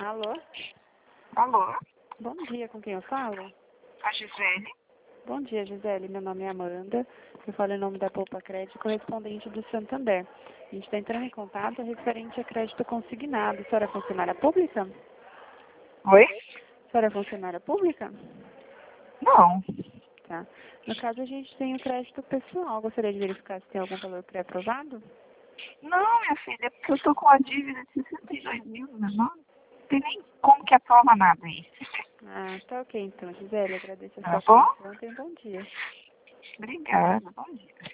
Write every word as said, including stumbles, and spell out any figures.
Alô? Alô? Bom dia, com quem eu falo? A Gisele? Bom dia, Gisele. Meu nome é Amanda. Eu falo em nome da Poupa Crédito, correspondente do Santander. A gente está entrando em contato referente a crédito consignado. A senhora é funcionária pública? Oi? A senhora é funcionária pública? Não. Tá. No caso, a gente tem o crédito pessoal. Gostaria de verificar se tem algum valor pré-aprovado? Não, minha filha, é porque eu tô com a dívida de sessenta e dois mil no meu nome. Não tem nem como que aprova nada aí. Ah, tá ok então, Gisele. Agradeço a Tá sua bom? atenção. Tenha um bom dia. Obrigada. Bom dia.